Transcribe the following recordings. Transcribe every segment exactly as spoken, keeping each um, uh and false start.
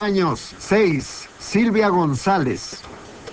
Años seis. Silvia González.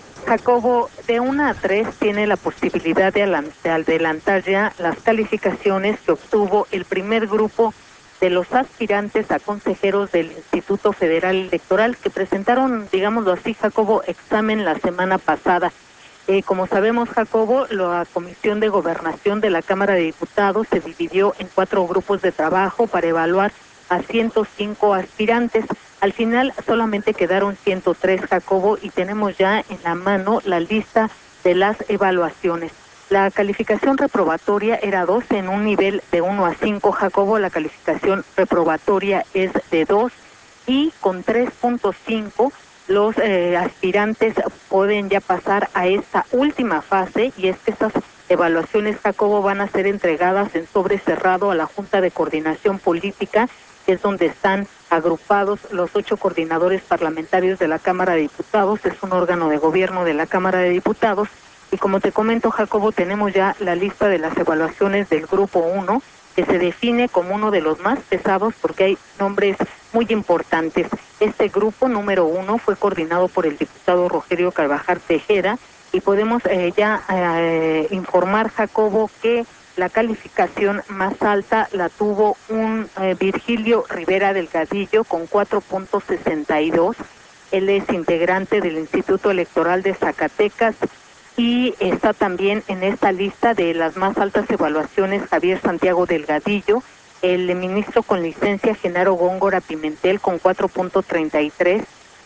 Jacobo, de una a tres tiene la posibilidad de adelantar ya las calificaciones que obtuvo el primer grupo de los aspirantes a consejeros del Instituto Federal Electoral que presentaron, digámoslo así, Jacobo, examen la semana pasada. Eh, como sabemos, Jacobo, la Comisión de Gobernación de la Cámara de Diputados se dividió en cuatro grupos de trabajo para evaluar a ciento cinco aspirantes. Al final solamente quedaron ciento tres, Jacobo, y tenemos ya en la mano la lista de las evaluaciones. La calificación reprobatoria era dos en un nivel de uno a cinco, Jacobo. La calificación reprobatoria es de dos y con tres punto cinco los eh, aspirantes pueden ya pasar a esta última fase, y es que estas evaluaciones, Jacobo, van a ser entregadas en sobre cerrado a la Junta de Coordinación Política, que es donde están agrupados los ocho coordinadores parlamentarios de la Cámara de Diputados. Es un órgano de gobierno de la Cámara de Diputados. Y como te comento, Jacobo, tenemos ya la lista de las evaluaciones del Grupo uno, que se define como uno de los más pesados porque hay nombres muy importantes. Este grupo número uno fue coordinado por el diputado Rogelio Carvajal Tejera, y podemos eh, ya eh, informar, Jacobo, que la calificación más alta la tuvo un eh, Virgilio Rivera Delgadillo con cuatro punto sesenta y dos. Él es integrante del Instituto Electoral de Zacatecas y está también en esta lista de las más altas evaluaciones Javier Santiago Delgadillo, el ministro con licencia Genaro Góngora Pimentel con cuatro punto treinta y tres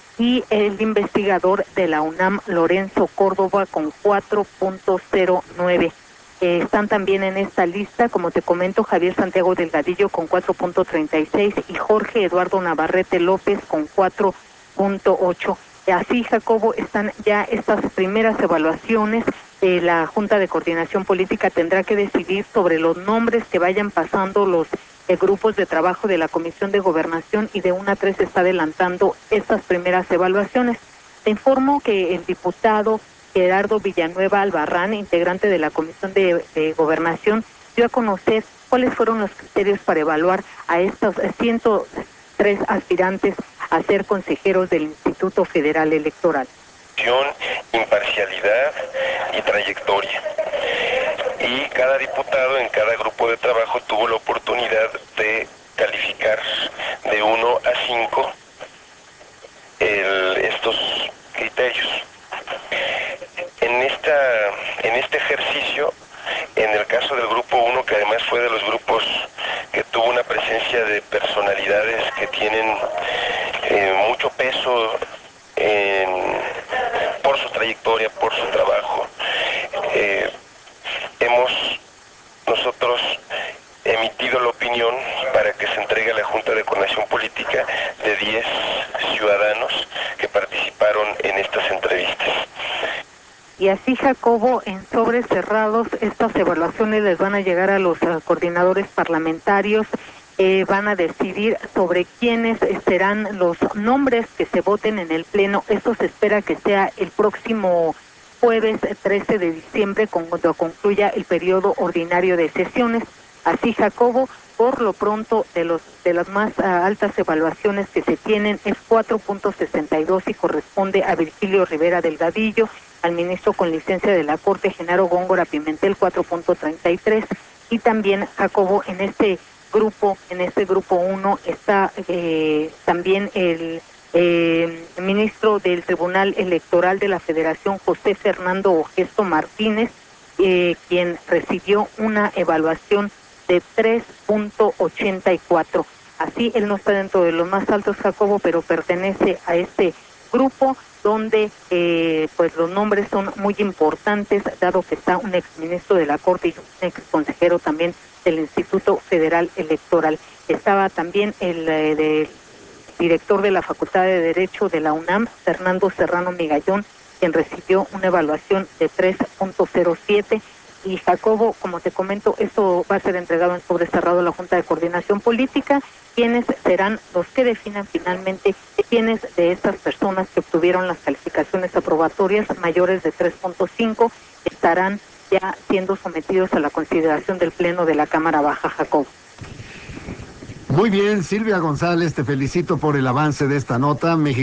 y el investigador de la UNAM Lorenzo Córdoba con cuatro punto cero nueve. Eh, están también en esta lista, como te comento, Javier Santiago Delgadillo con cuatro punto treinta y seis y Jorge Eduardo Navarrete López con cuatro punto ocho. Así, Jacobo, están ya estas primeras evaluaciones. Eh, la Junta de Coordinación Política tendrá que decidir sobre los nombres que vayan pasando los eh, grupos de trabajo de la Comisión de Gobernación, y de una a tres se está adelantando estas primeras evaluaciones. Te informo que el diputado Gerardo Villanueva Albarrán, integrante de la Comisión de, de Gobernación, dio a conocer cuáles fueron los criterios para evaluar a estos ciento tres aspirantes a ser consejeros del Instituto Federal Electoral. Imparcialidad y trayectoria. Y cada diputado en cada grupo de trabajo tuvo la oportunidad de calificar de uno a cinco el, estos criterios. En, esta, en este ejercicio, en el caso del grupo uno, que además fue de los grupos que tuvo una presencia de personalidades que tienen eh, mucho peso en, por su trayectoria, por su trabajo, eh, hemos nosotros emitido la opinión para que se entregue a la Junta de Coordinación Política de diez ciudadanos que participaron en estas entrevistas. Y así, Jacobo, en sobres cerrados, estas evaluaciones les van a llegar a los uh, coordinadores parlamentarios, eh, van a decidir sobre quiénes serán los nombres que se voten en el Pleno. Esto se espera que sea el próximo jueves trece de diciembre, cuando concluya el periodo ordinario de sesiones. Así, Jacobo, por lo pronto, de los de las más uh, altas evaluaciones que se tienen es cuatro punto sesenta y dos y corresponde a Virgilio Rivera Delgadillo, al ministro con licencia de la Corte Genaro Góngora Pimentel cuatro punto treinta y tres, y también, Jacobo, en este grupo, en este grupo uno está eh, también el eh, ministro del Tribunal Electoral de la Federación, José Fernando Ogesto Martínez, eh, quien recibió una evaluación de tres punto ochenta y cuatro. Así, él no está dentro de los más altos, Jacobo, pero pertenece a este grupo donde eh, pues los nombres son muy importantes, dado que está un exministro de la Corte y un exconsejero también del Instituto Federal Electoral. Estaba también el eh, de, director de la Facultad de Derecho de la UNAM, Fernando Serrano Migallón, quien recibió una evaluación de tres punto cero siete. Y, Jacobo, como te comento, esto va a ser entregado en sobre cerrado a la Junta de Coordinación Política, quienes serán los que definan finalmente quiénes de estas personas que obtuvieron las calificaciones aprobatorias mayores de tres punto cinco estarán ya siendo sometidos a la consideración del Pleno de la Cámara Baja, Jacobo. Muy bien, Silvia González, te felicito por el avance de esta nota. México